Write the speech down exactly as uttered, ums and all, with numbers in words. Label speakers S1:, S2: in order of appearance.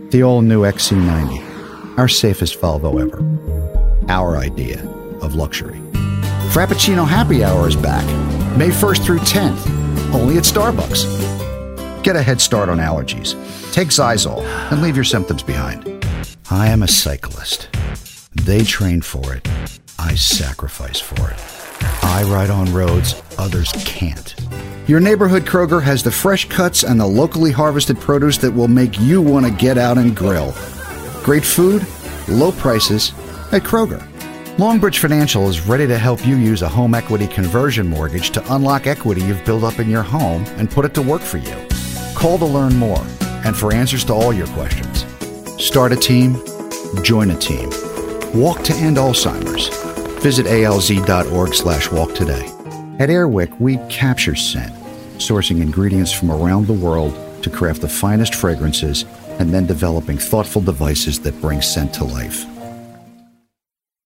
S1: The all-new X C ninety, our safest Volvo ever. Our idea of luxury. Frappuccino Happy Hour is back, May first through tenth, only at Starbucks. Get a head start on allergies. Take Xyzal and leave your symptoms behind. I am a cyclist. They train for it. I sacrifice for it. I ride on roads others can't. Your neighborhood Kroger has the fresh cuts and the locally harvested produce that will make you want to get out and grill. Great food, low prices at Kroger. Longbridge Financial is ready to help you use a home equity conversion mortgage to unlock equity you've built up in your home and put it to work for you. Call to learn more and for answers to all your questions. Start a team, join a team. Walk to End Alzheimer's. Visit alz.org slash walk today. At Airwick, we capture scent, sourcing ingredients from around the world to craft the finest fragrances and then developing thoughtful devices that bring scent to life.